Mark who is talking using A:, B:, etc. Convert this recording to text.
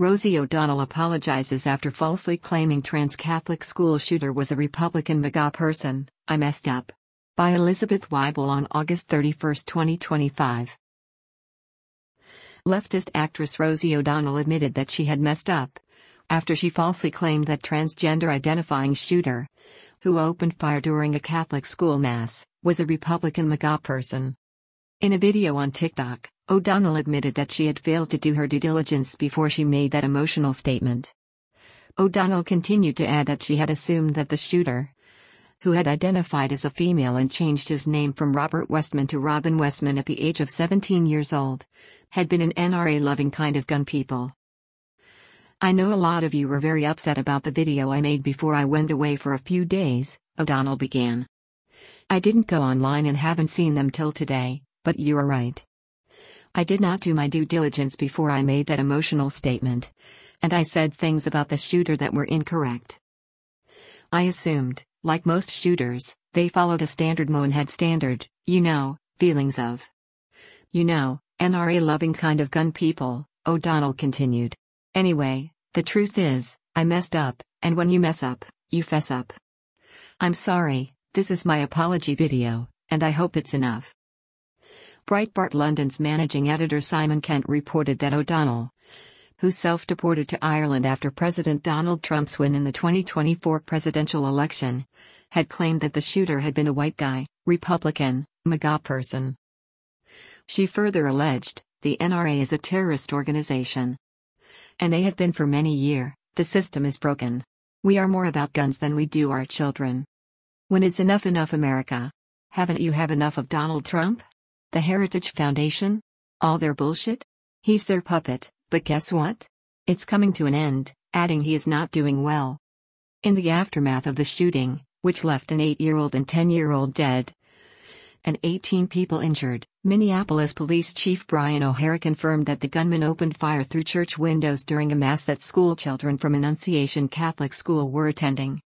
A: Rosie O'Donnell apologizes after falsely claiming trans Catholic school shooter was a Republican MAGA person. I messed up. By Elizabeth Weibel on August 31, 2025. Leftist actress Rosie O'Donnell admitted that she had messed up after she falsely claimed that transgender-identifying shooter, who opened fire during a Catholic school mass, was a Republican MAGA person. In a video on TikTok, O'Donnell admitted that she had failed to do her due diligence before she made that emotional statement. O'Donnell continued to add that she had assumed that the shooter, who had identified as a female and changed his name from Robert Westman to Robin Westman at the age of 17 years old, had been an NRA-loving kind of gun people. I know a lot of you were very upset about the video I made before I went away for a few days, O'Donnell began. I didn't go online and haven't seen them till today, but you are right. I did not do my due diligence before I made that emotional statement, and I said things about the shooter that were incorrect. I assumed, like most shooters, they followed a standard Moonhead standard, feelings of, NRA-loving kind of gun people, O'Donnell continued. Anyway, the truth is, I messed up, and when you mess up, you fess up. I'm sorry, this is my apology video, and I hope it's enough. Breitbart London's managing editor Simon Kent reported that O'Donnell, who self-deported to Ireland after President Donald Trump's win in the 2024 presidential election, had claimed that the shooter had been a white guy, Republican, MAGA person. She further alleged, the NRA is a terrorist organization. And they have been for many years. The system is broken. We are more about guns than we do our children. When is enough America? Haven't you have enough of Donald Trump? The Heritage Foundation? All their bullshit? He's their puppet, but guess what? It's coming to an end, adding he is not doing well. In the aftermath of the shooting, which left an 8-year-old and 10-year-old dead and 18 people injured, Minneapolis Police Chief Brian O'Hara confirmed that the gunman opened fire through church windows during a mass that schoolchildren from Annunciation Catholic School were attending.